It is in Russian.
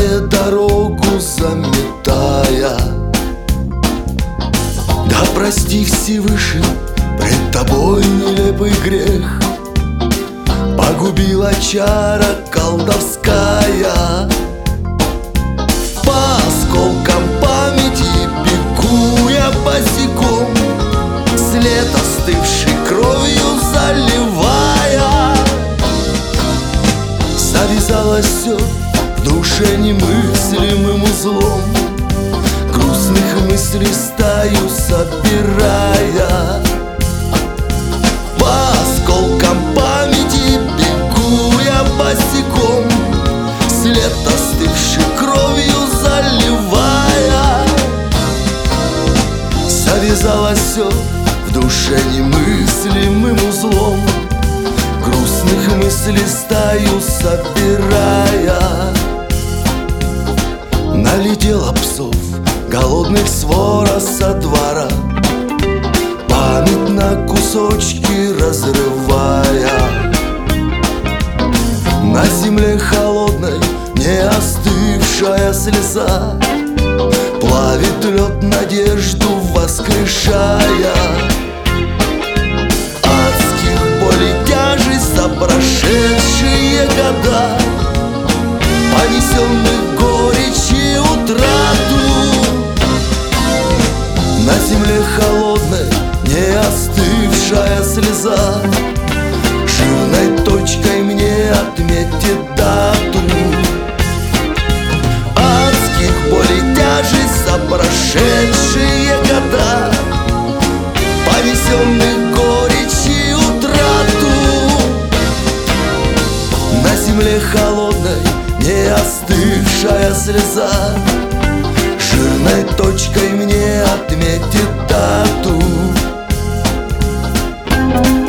Усталая дорогу заметая. Да прости Всевышний, пред тобой нелепый грех, погубила чара колдовская. По осколкам памяти бегу я босиком, след остывший кровью заливая. Завязалось все в душе немыслимым узлом, грустных мыслей стаю собирая. По осколкам памяти бегу я босиком, след остывший кровью заливая. Завязалось все в душе немыслимым узлом, грустных мыслей стаю собирая. Налетела псов голодных свора со двора, память на кусочки разрывая. На земле холодной не остывшая слеза плавит лед, надежду воскрешая. Адских болей тяжесть за прошедшие года, понесенных горечь и утрату. На земле холодной не остывшая слеза жирной точкой мне отметит дату. Адских болей тяжесть за прошедшие года, понесенных горечь и утрату. На земле холодной не остывшая слеза жирной точкой мне отметит дату.